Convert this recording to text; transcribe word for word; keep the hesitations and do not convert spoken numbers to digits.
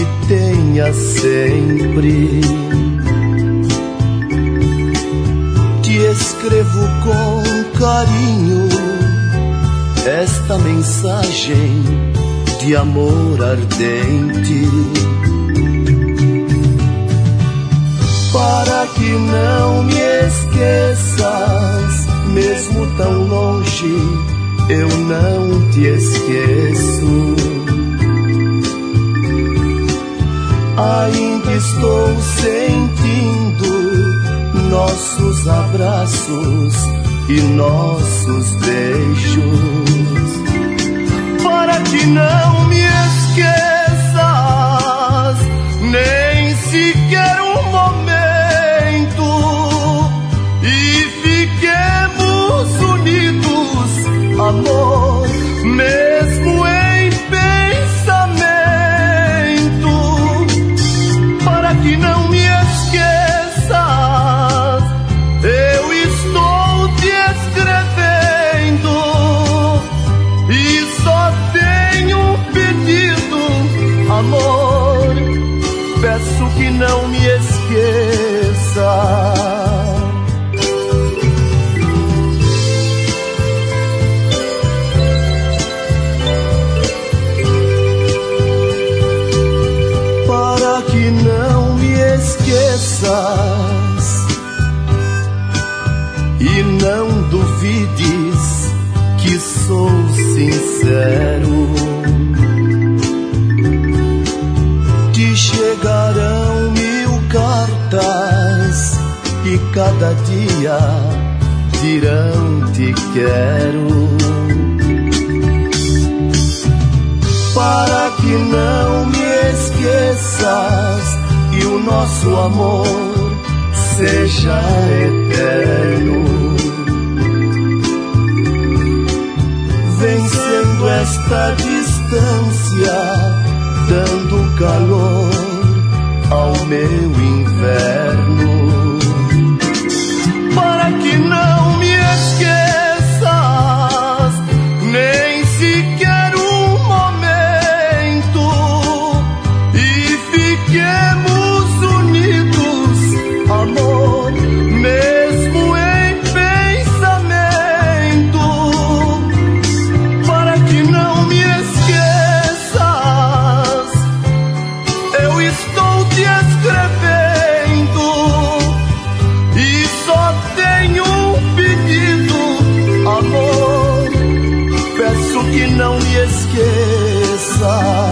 tenha sempre. Te escrevo com carinho esta mensagem de amor ardente, para que não me esqueças, mesmo tão longe eu não te esqueço. Ainda estou sentindo nossos abraços e nossos beijos, para que não me esqueças, nem sequer um momento, e fiquemos unidos, amor, mesmo em pensamento, para que não me esqueças, eu estou te escrevendo e só tenho um pedido, amor, peço que não me esqueça. Para que não me esqueças e não duvides que sou sincero. Te chegarão mil cartas e cada dia dirão te quero, para que não me esqueças e o nosso amor seja eterno, vencendo esta distância, dando calor ao meu inverno, para que não me esqueças, nem sequer um momento, e fiquemos unidos, amor, mesmo em pensamento, para que não me esqueças, eu estou te escrevendo e só tenho um pedido, amor, peço que não me esqueça.